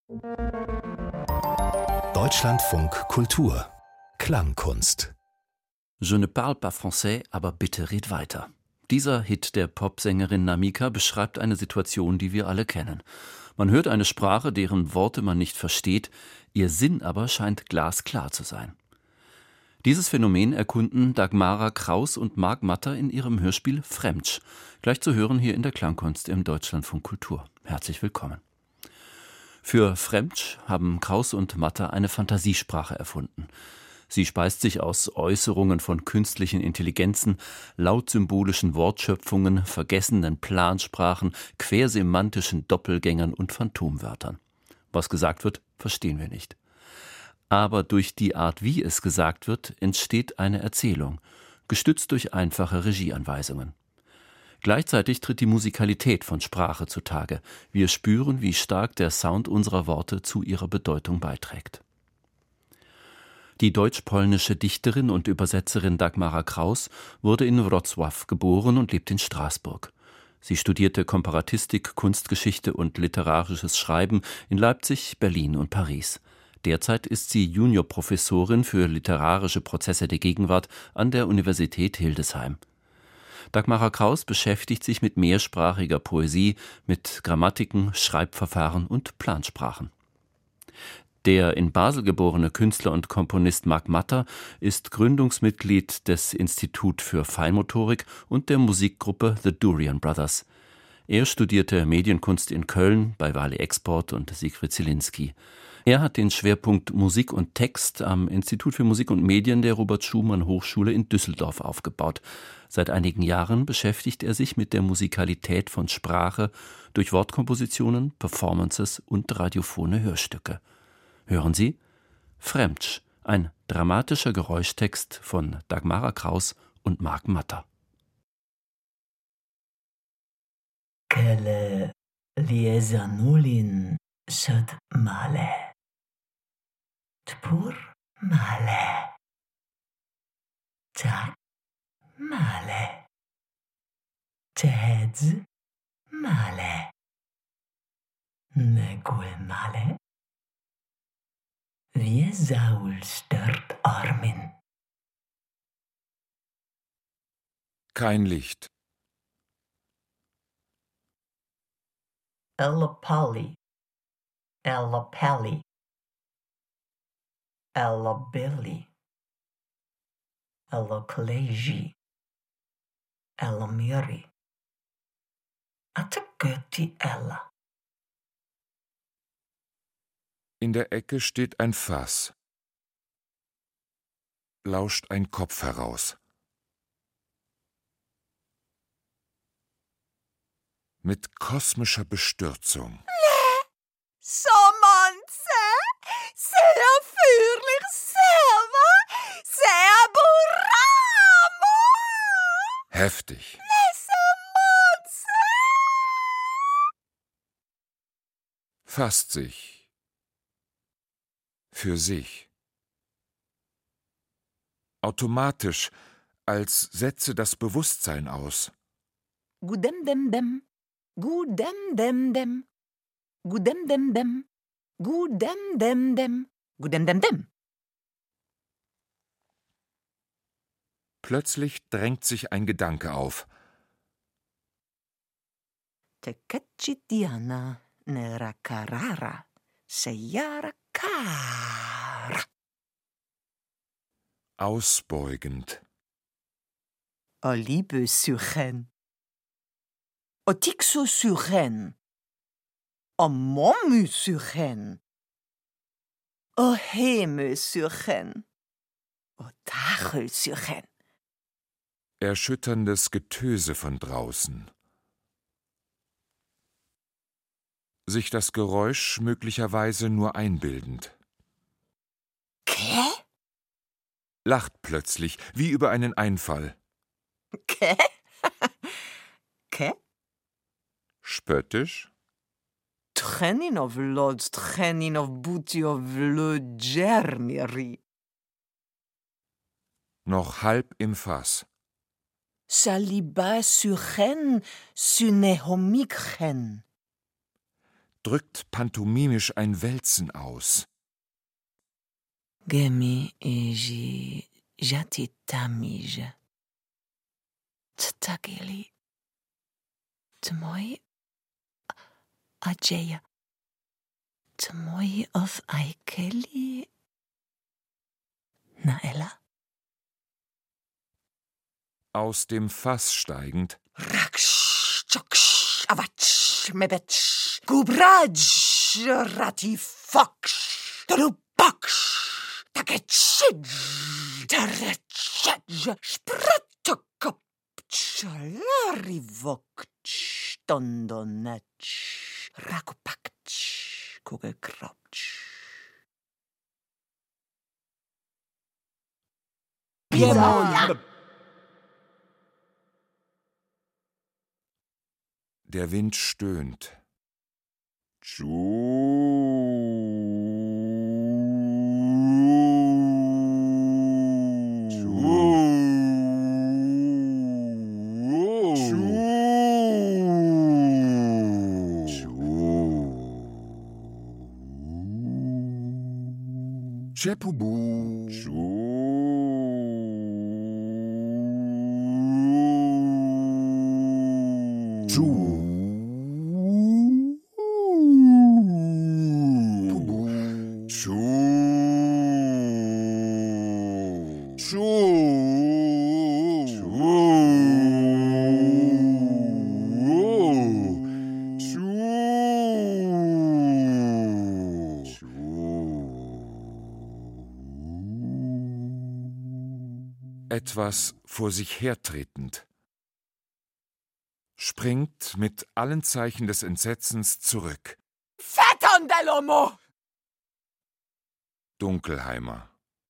Deutschlandfunk Kultur Klangkunst. Je ne parle pas français, aber bitte red weiter. Dieser Hit der Popsängerin Namika beschreibt eine Situation, die wir alle kennen. Man hört eine Sprache, deren Worte man nicht versteht, ihr Sinn aber scheint glasklar zu sein. Dieses Phänomen erkunden Dagmara Kraus und Marc Matter in ihrem Hörspiel Fremdsch, gleich zu hören hier in der Klangkunst im Deutschlandfunk Kultur. Herzlich willkommen. Für Fremdsch haben Kraus und Matter eine Fantasiesprache erfunden. Sie speist sich aus Äußerungen von künstlichen Intelligenzen, lautsymbolischen Wortschöpfungen, vergessenen Plansprachen, quersemantischen Doppelgängern und Phantomwörtern. Was gesagt wird, verstehen wir nicht. Aber durch die Art, wie es gesagt wird, entsteht eine Erzählung, gestützt durch einfache Regieanweisungen. Gleichzeitig tritt die Musikalität von Sprache zutage. Wir spüren, wie stark der Sound unserer Worte zu ihrer Bedeutung beiträgt. Die deutsch-polnische Dichterin und Übersetzerin Dagmara Kraus wurde in Wrocław geboren und lebt in Straßburg. Sie studierte Komparatistik, Kunstgeschichte und literarisches Schreiben in Leipzig, Berlin und Paris. Derzeit ist sie Juniorprofessorin für literarische Prozesse der Gegenwart an der Universität Hildesheim. Dagmara Kraus beschäftigt sich mit mehrsprachiger Poesie, mit Grammatiken, Schreibverfahren und Plansprachen. Der in Basel geborene Künstler und Komponist Marc Matter ist Gründungsmitglied des Institut für Feinmotorik und der Musikgruppe The Durian Brothers. Er studierte Medienkunst in Köln bei Wally Export und Siegfried Zielinski. Er hat den Schwerpunkt Musik und Text am Institut für Musik und Medien der Robert-Schumann-Hochschule in Düsseldorf aufgebaut. Seit einigen Jahren beschäftigt er sich mit der Musikalität von Sprache durch Wortkompositionen, Performances und radiophone Hörstücke. Hören Sie Fremdsch, ein dramatischer Geräuschtext von Dagmara Kraus und Marc Matter. Kelle liezanulin sed male. Tpur male. Tak male. Tehedz male. Negul male. Wie Saul stört Armin. Kein Licht. Ella Polly. Ella Pally. Ella Billy. Ella Kaleji. Ella Miri. Atagötti Ella. In der Ecke steht ein Fass. Lauscht ein Kopf heraus. Mit kosmischer Bestürzung. So manze, sehr fürlich, sehr buramo. Heftig. Fasst sich. Für sich. Automatisch, als setze das Bewusstsein aus. Gudem dem dem, gudem dem dem, gudem dem dem, gudem dem dem, gudem dem dem. Plötzlich drängt sich ein Gedanke auf. Teketchitiana nera carara, seyara cara. Ausbeugend. O liebe Suchen. O tixo Suchen. O momu Suchen. O heme Suchen. O tachel Suchen. Erschütterndes Getöse von draußen. Sich das Geräusch möglicherweise nur einbildend. Kä? Lacht plötzlich, wie über einen Einfall. Kä? Kä? Spöttisch? Treninov lods, Treninov butiov le germiri. Noch halb im Fass. Saliba Suchen, Synehomikchen. drückt pantomimisch ein Wälzen aus. Gemi iji jatitamij. Tagili. Tmoi ajeya. Tmoi of Aikeli. Na, Ella? Aus dem Fass steigend. Raksh, choksh, avatsch, mebetsch, gubratsch, ratifoksch, daluboksch, taketschidsch, taretschedsch, sprattokopsch, larivoksch, dondonetsch, rakupaksch, kugelkropsch. Pisa. Der Wind stöhnt. Etwas vor sich hertretend. Springt mit allen Zeichen des Entsetzens zurück. Fettondelomo! Dunkelheimer.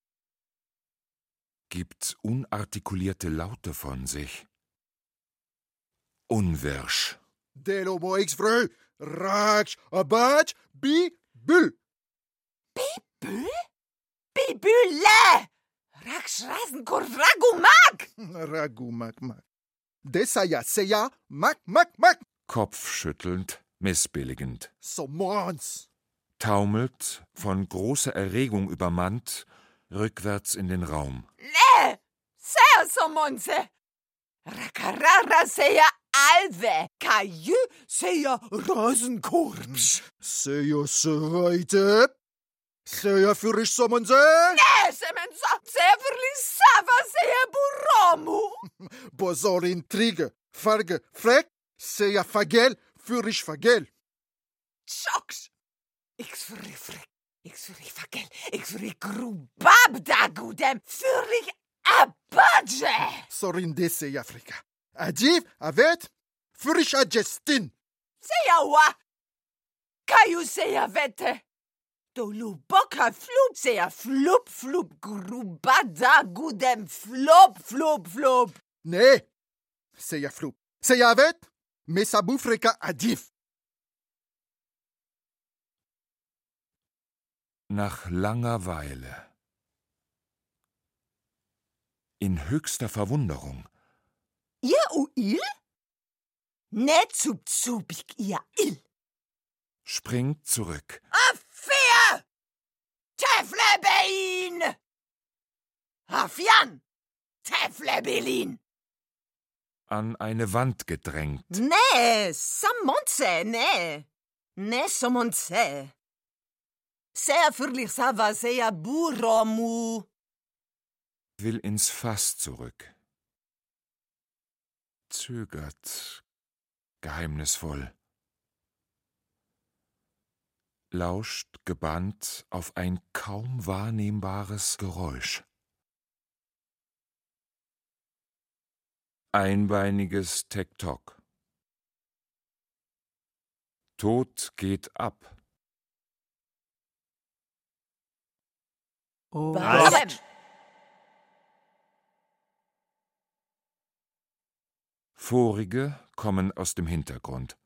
Gibt unartikulierte Laute von sich. Unwirsch. Delomo x frö, raksch, abatsch, bibül. Bibül? Bibüle! Rakschrasenkur ragumak! Ragumak, mak. Desaya, seya, mak, mak, mak. Kopfschüttelnd, missbilligend. Somons. Taumelt, von großer Erregung übermannt, rückwärts in den Raum. Ne! Sea somonse! Rakarara seya alve! Kajü seya Rosenkurpsch! Seya sereite. Seya fürisch somonse. Ne! Semensa! Severli sava seya buromu! Bozor intrige, farge, frek. Seya fagel, fürisch fagel. Schoks! X-frifrik, X-frifagel, X-frigrubabdagudem, fürig abadje! Sorinde seya Afrika. Adiv, avet, fürisch adjestin. Seya wa! Kaju seya vete! Doluboka flup seya flup flup grubadagudem flup flup flup! Ne. Seya flup. Seya avet, mesabu freka adiv. Nach langer Weile. In höchster Verwunderung. Ihr uil? Ne zubzubik ihr il! Springt zurück. Affair! Teflebein! Afian! Teflebelin! An eine Wand gedrängt. Ne, samonse, ne. Ne samonse. Sehr fürlich sava, sehr buromu. Will ins Fass zurück. Zögert, geheimnisvoll. Lauscht gebannt auf ein kaum wahrnehmbares Geräusch. Einbeiniges Tek-Tok. Tod geht ab. Was? Vorige kommen aus dem Hintergrund.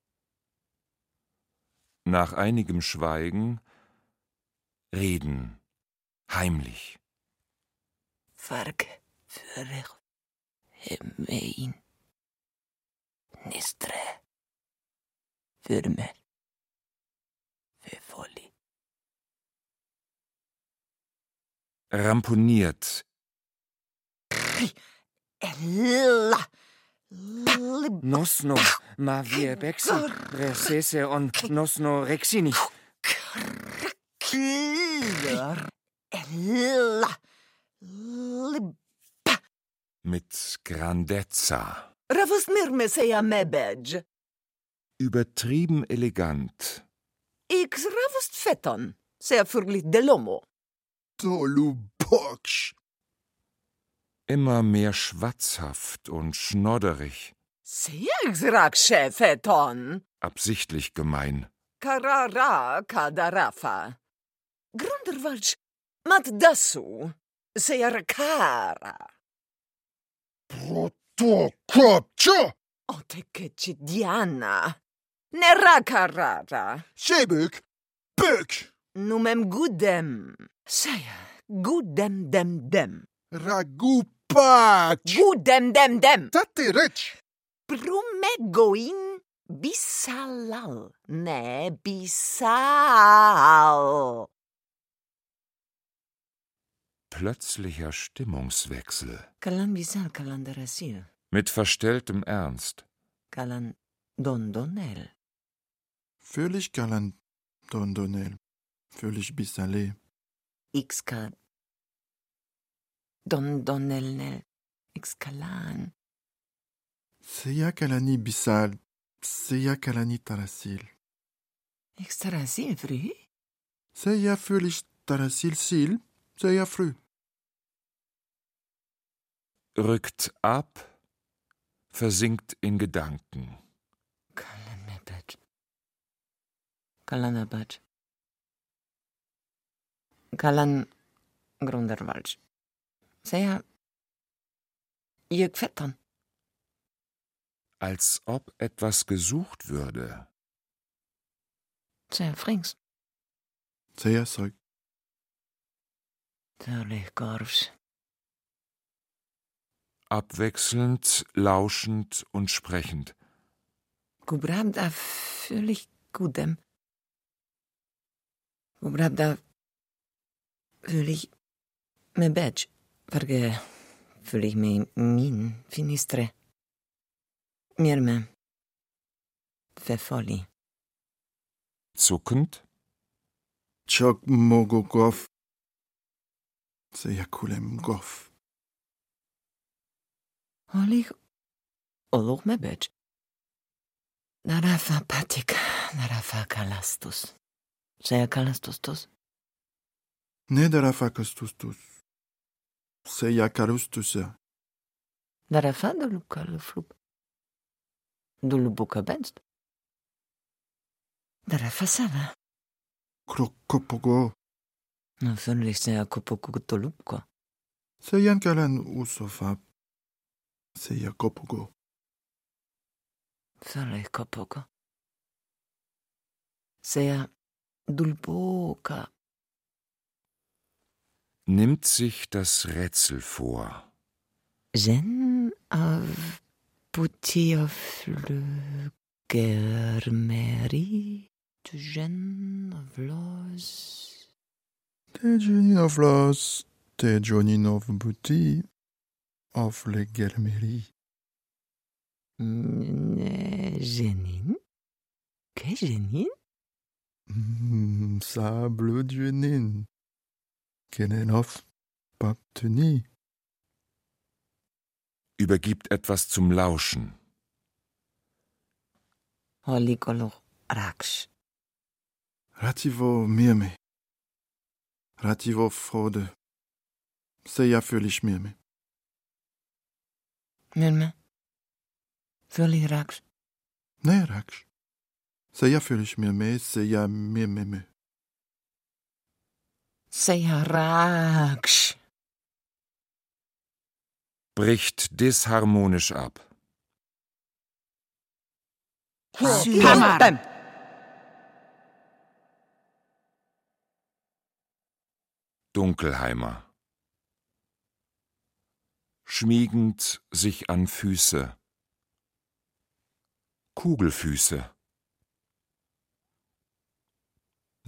Nach einigem Schweigen reden, heimlich. Farg für Himein. Nistre. Für Folie. Ramponiert, Ella. Nosno, ma vie bexi, recese on nosno rexini. Ella. mit Grandezza, Ravust mir meseja mebedge. übertrieben elegant, Ix ravust feton. Sehr furlit delomo. Toluboksch. immer mehr schwatzhaft und schnodderig, Sejax raksche feton. absichtlich gemein. Karara kadarafa. Grunderwalsch. Mat dasu. Sejar kara. Protokopcha. Otekeci Diana. Nera karara. Shebek. Bök. Numem gudem. Seja gudem dem. Ragupac. Gudem dem. Taterech. Brumegoin bisalal. Ne bisal. Plötzlicher Stimmungswechsel, Kalan bisal kalandarasil. mit verstelltem Ernst. Kalan dondonel. Völlig galant, Dondonel. Völlig bisalé. Ixka dondonelnel. Ixkalan. Seya kalani bisal. Seya kalani tarasil. Ixtarasil fru. Seya völlig tarasil sil. Seya früh. Rückt ab, versinkt in Gedanken. Kalan mebet. Kalan abet. Kalan grunderwalsch. Seja je feton. Als ob etwas gesucht würde. Seja frings. Seya soy. Törlich gorfs. Abwechselnd, lauschend und sprechend. Gubrabda völlig gudem. Gubrabda völlig mebet. Verge völlig me min finistre. Mirme. Fefoli. Zuckend, Chok mogogov. Seya kulem gov. Holig oloch mebet. Narafa patik. Narafa kalastus. Seja kalastustus. Nedarafa kastustus. Seya karustusa. Narafa doluka flup. Dulubuka benst. Narafa sava. Krokopogo. No völlig seja kopoku dolupko. Seyan kalan usofab. Seya kopogo. Völlig kopoko. Seja dulboka. nimmt sich das Rätsel vor. Jen av puti of germeri. Jen of los. Te Jonin of los. Te Jonin of buti. Of le germeri. Jenin? Que Jenin? Sable Jonin. Kenen of Papteni. Übergibt etwas zum Lauschen. Holikoloch raksch. Rativo mirme. Rativo frode. Seja völlig mirme. Mirme. Völlig raksch. Ne raksch. Seja völlig mirme. Seja mirme. Seja raksch. Bricht disharmonisch ab. Hammer. Dunkelheimer. Schmiegend sich an Füße. Kugelfüße.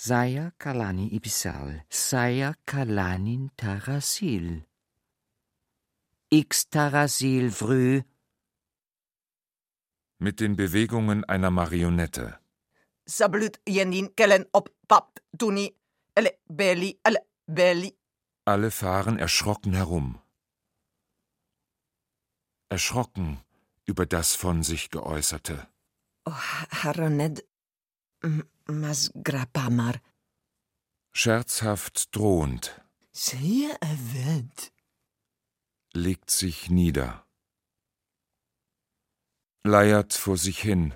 Saya kalani ibsal, saya kalanin tarasil. X tarasil vrü. Mit den Bewegungen einer Marionette. Sablut jenin kellen op pap tuni. Elle belly. Alle fahren erschrocken herum. Erschrocken über das von sich Geäußerte. Haroned mas grapamar. Scherzhaft drohend. Sehr erwähnt. Legt sich nieder. Leiert vor sich hin.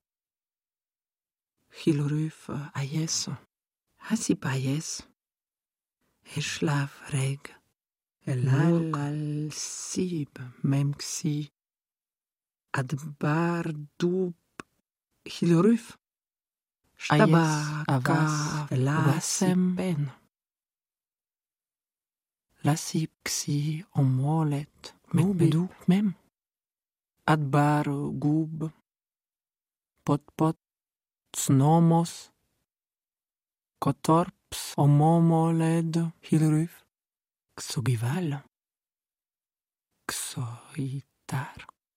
Hilruf ayes. Hasi payes. Schlaf reg. Elal sib memksi. Adbar dub. Hilruf. Stabaka lasem ben. Lasib ksi omolet. Medu mem. Adbar gub. Pot. Snomos. Kotorps omomoled. Hilruf. Xogival. Xoitar.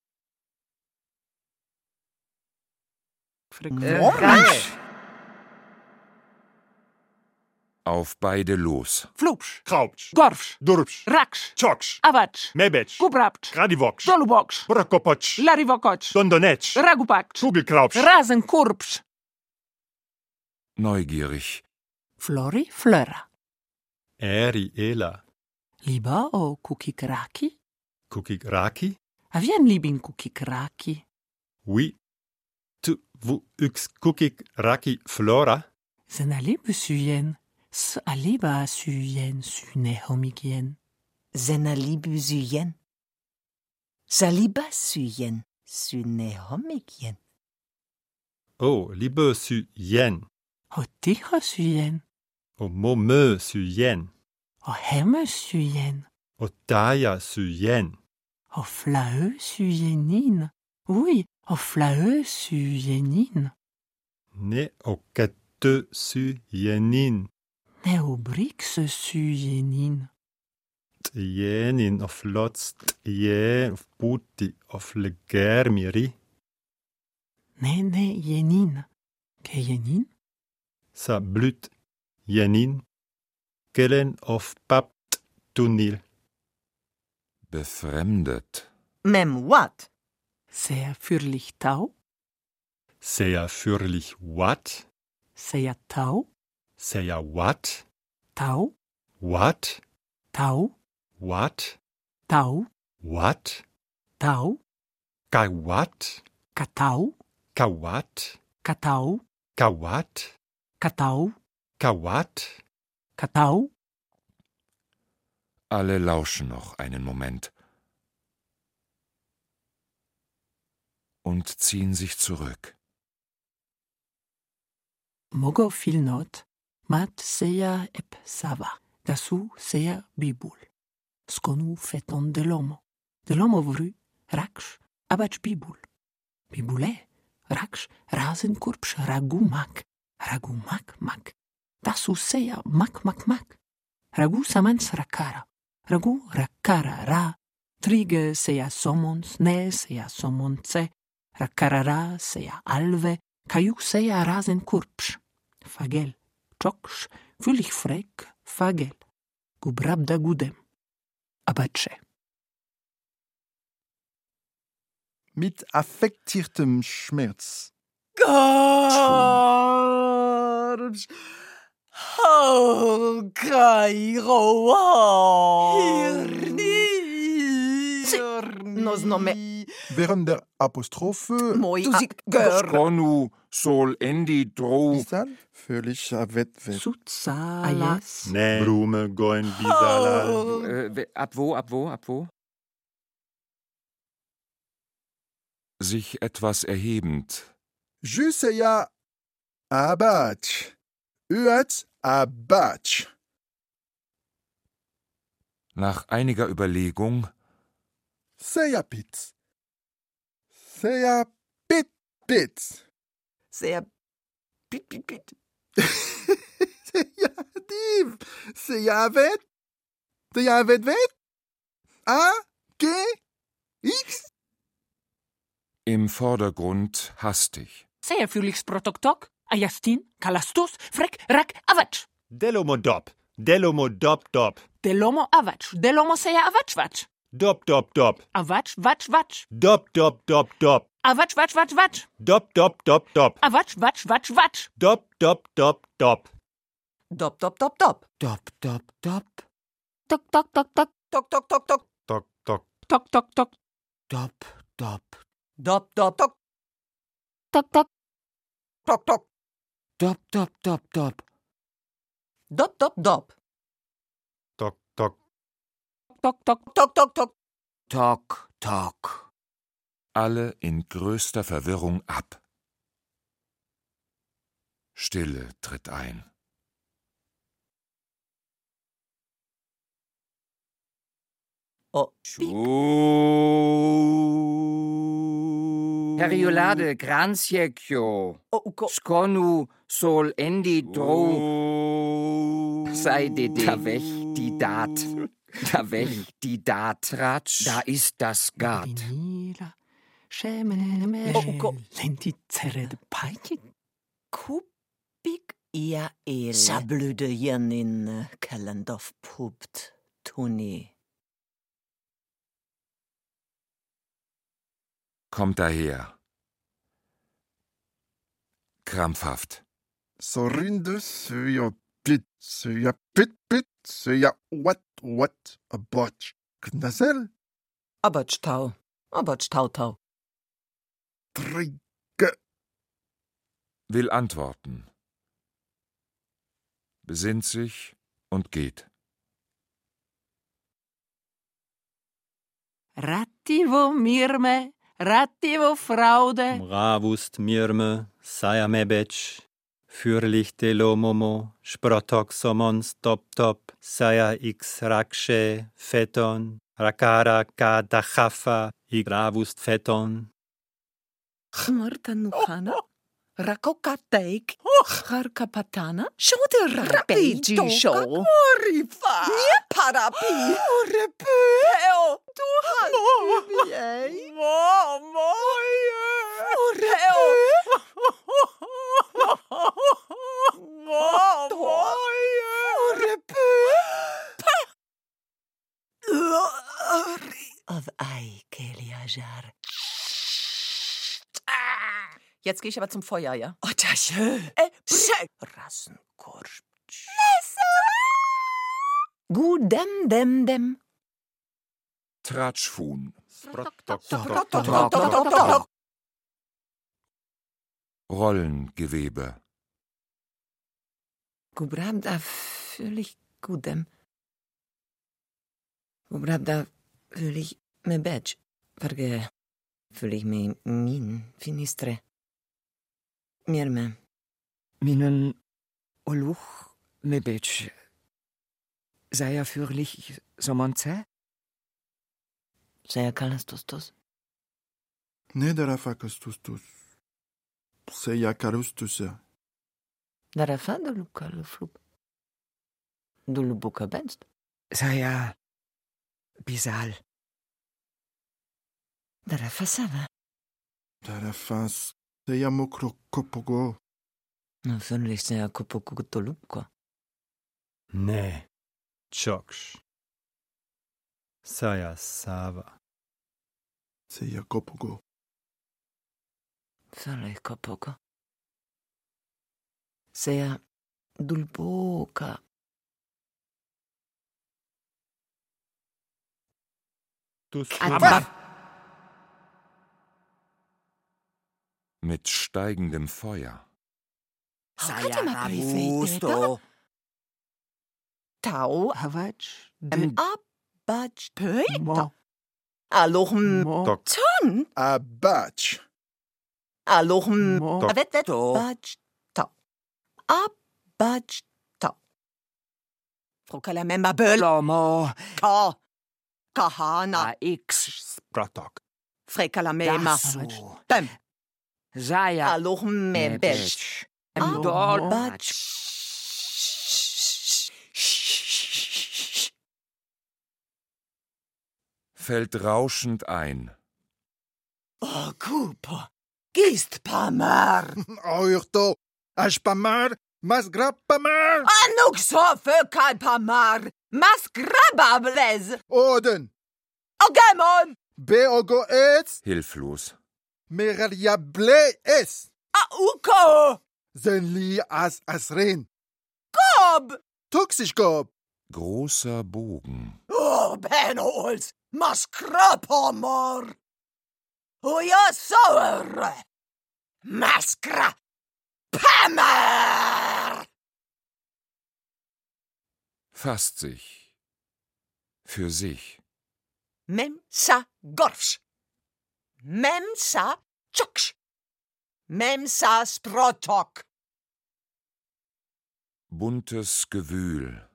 Auf beide los. Flupsch. Kraupsch. Gorfsch. Durpsch. Raksch. Czoksch. Avatsch. Mebetsch. Gubrapsch. Gradivoksch. Doluboksch. Brokopotsch. Larivokotsch. Dondonetsch. Ragupaksch. Kugelkraupsch. Rasenkurpsch. Neugierig. Flori Flöra. Eri Ela. Lieber o kukikraki? Kukikraki. Avien libin kukikraki? Oui. Tu vu yks kukikraki Flora. Zenali busuyen. S aliba suyen sune homigien. Zenalibu suyen. Saliba suyen. Sune homikien. Oh, liebe su yen. O tiho suyen. O mome su yen. O hemme suyen. O taya su yen. O flaeu suyenin. Oui, o flaeu suyenin. Ne o kate su yenin. Ne o brix suyenin. Tjenin of lots tjen of puti of legermiri. Ne yenin. Ke yenin? Sa blut yenin. Kellen of papt tunil. Befremdet. Mem what? Sehr fürlich tau. Sehr fürlich what? Sehr tau. Sehr what? Tau. What? Tau. What? Tau. What? Tau. Ka what? Katau. Ka what? Katau. Ka what? Katau. Ka what? Katau. Alle lauschen noch einen Moment und ziehen sich zurück. Mogo fil not. Mat seja ep sava. Dasu seja bibul. Skonu feton de lomo. De lomo vru. Raksch. Abach bibul. Bibule. Raksch. Rasenkurpsch. Ragu mak. Ragu mak. Dasu seja mak. Ragu samans rakara. Ragu rakara ra. Trige seja somons. Ne seja somonce. Rakara ra seja alve. Kaju seja rasenkurpsch. Fagel. Czoksz. Fühlig frek. Fagel. Gubrabda gudem. Abatsche. Mit affektiertem Schmerz. Garbsch. Ho, Kairo. Hirni. Nos nome. Während der Apostrophe Moi. Skonu, sol, endi, dro. Bisal völlig wet. Sutsalas. Ne. Blume goen bisalal. Ab wo? Sich etwas erhebend. Juseya abatch. Uat abatch. Nach einiger Überlegung Seya pit. Seya pit. Sehr pit. Div. Seyavet. Seyavet. A. G. X. Im Vordergrund hastig. Sehr Felix Protoktok, Ayastin, Kalastus, Frek, Rak, Avatsch. Delomodop. Delomodop dop. Delomo Avatsch, Delomo Seya Avatsch, Watsch. Dop dop dop. Avatsch, Watsch, Watsch. Dop dop dop dop. Avatsch, Watsch, Watsch, Watsch. Dop dop dop dop. Avatsch, Watsch, Watsch, Watsch. Dop dop dop dop. Dop, dop, dop, dop. Dop, dop, dop. Tok, tok, tok, tok. Tok, tok, tok, tok. Tok tok. Tok, tok, tok. Dop, dop. Dop, dop, tok. Tok, tok. Tok, tok. Dop, dop, dop, dop. Dop, dop, dop. Tok tok. Tok, tok. Tok, tok, tok. Tok, tok. Alle in größter Verwirrung ab. Stille tritt ein. Oh, Periolade Granciekio. uko. Skonu sol endi dro. Sei da weg die Dat. Da weg die Dat. Ratsch. Da ist das Gard. Vinila, Schemene, Uko. Lentizere, Peitje. Kupik ia el. Sablöde Janin Kellendorf pupt. Tuni. Kommt daher. Krampfhaft. Sorinde Seya Pit. Seya Pit Pit. Seya What. A Botch. Knassel. Abatsch tau. Abatsch tau tau. Trigge. Will antworten. Besinnt sich und geht. Rattivo Mirme, Rattivo Fraude. Mravust mirme, sajamebec, fürlich delomomo, sprotok somons top top, saja x rakshe, feton, rakara ka dachafa, igravust feton. Marta Nuchana. Rakokateik. Harkapatana. Shode rapiji show. Orifa. Nie parapi. Orepe. Eo. Du hast. Mama. Oreo. Mama. Orepe. Of ei, Keliajar. Jetzt gehe ich aber zum Feuer, ja? Oh, das ist schön. Rassenkorb. Gudem, dem, dem. Tratschfuhn. Tok. Rollengewebe. Gubrabda völlig gudem. Gubrabda völlig me bedж. Perché völlig me min finistre. Mirme. Minen Oluch Mebetsch. Sei ja fürlich Somonze? Sei kalastustus. Nedera tustus. Seya Karustusa. Darafa de luca le flup. Du lubuka benst. Sei ja Bisal. Darafa sava. Darafas. Seya Mokrokopogo. No völlig sehr kupukutolupko. Ne, choksh. Saja sava. Seya Kopogo. Völlig kopoko. Sehr dulboka. Dus Mit steigendem Feuer. Sei ja Rabusto. Tau. Avatsch. Abatsch. Mo. Alochm. Mo. Ton. A batch. Alochm. Mo. Avet. To. Batsch. Tau. Abatsch. Tau. Frau Kalamemba Böll. Lomo. Ka. Kahana. AX. Sprotok. Frekalamema. Dasu. Dem. Sei ja Alochm me Betsch. Mebetsch. Dol. Abatsch. fällt rauschend ein. Oh, Cooper, gehst pa mar. Oirto, Ashpamar, Masgrappamar, Anuk so für kein pa mar. Mas grabables. Oden, Ogamon. Beogo es, Hilflos. Meraliable es, Auko. Zenli as Asren, Gob. Tuxisch Gob, Großer Bogen. Oh, Benols. Mas grapamor. Oh, ja, sauer. Maskra. Pammer. Fasst sich. Für sich. Memsa gorfs. Memsa tschoksch. Memsa sprotok. Buntes Gewühl.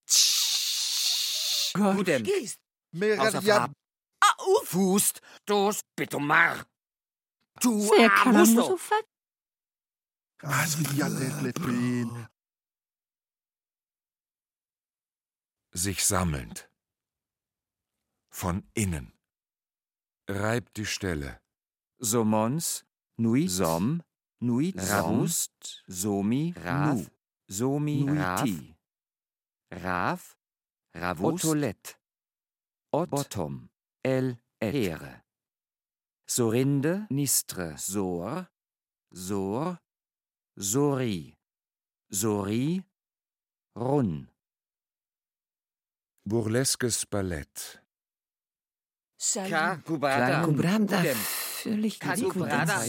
Gudem, Gehst. Meraliable, Auf. Fust, dos, bitumar. Tu Sehr abusto. kalamuzufat. Asviatetlepin, Sich sammelnd. Von innen. Reibt die Stelle. Somons, nui som, nui ravust, somi, rav, somi, nuiti. Rav, ravust, otolet, ot, bottom, el, here. Sorinde, nistre, sor, sor, sori, sori, run. Burleskes Ballett. Ka, kubrada, Kubrada, Gudem. völlig Kubrada,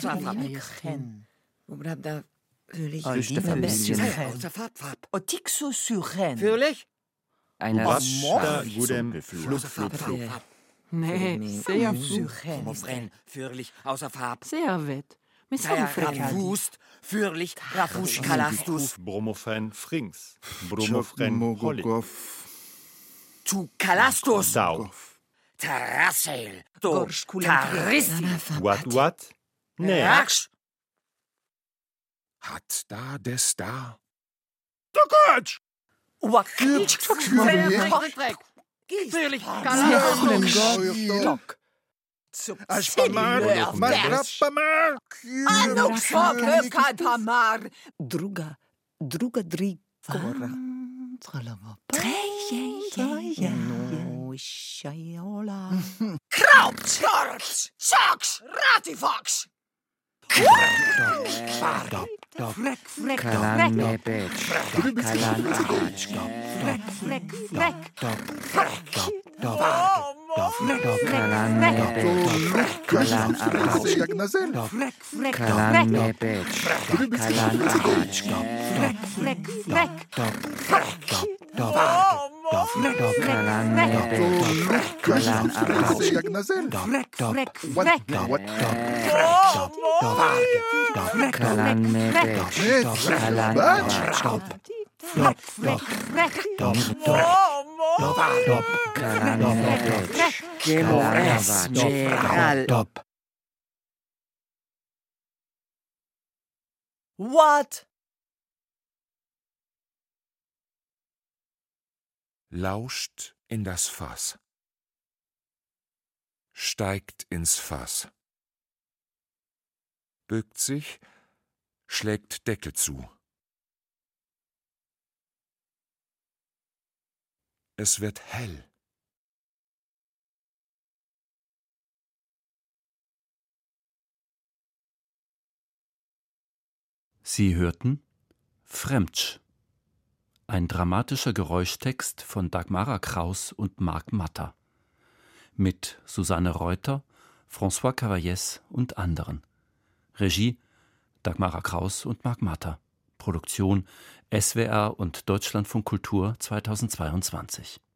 Kubrada, völlig Flüchte Familien. Otixo suchen. Fürlich? Eine Basta Gudem Flup, Flup, Flup. Nee, sehr flug. Suchen. Fürlich, außer Farb. Sehr wett. Mit so einem Freckali. Ravust, Fürlich, Rafusch, Kalastus. Bromophen Frings. Bromophen Holly. Mogogov, Tu Kalastus. Sau. Terrassel. Do. Gorsch, Kulantrier. Tarissi. What? Nee. Rax. Hat da des da. Wakitsch. Fürlich, Sehr Kalastus. coolen Gott. Ashpamar, Masgrappamar, Anuk so für kein pa mar. Druga dri. Kora. Krautschorz. Socks. Ratifox. Kalan Mebet. Kalan Abad. Kalan Mebet. Kalan Abad. Sejagnazel, Kalan Mebet. Kalan Abad. Kalan Mebet. Kalan Abad. Sejagnazel, Kalan Mebet. Kalan Abad. Kalan Mebet. Kalan Abad. What? Lauscht in das Fass. Steigt ins Fass. Bückt sich, schlägt Deckel zu. Es wird hell. Sie hörten Fremdsch, ein dramatischer Geräuschtext von Dagmara Kraus und Marc Matter. Mit Susanne Reuter, François Cavaillés und anderen. Regie Dagmara Kraus und Marc Matter. Produktion SWR und Deutschlandfunk Kultur 2022.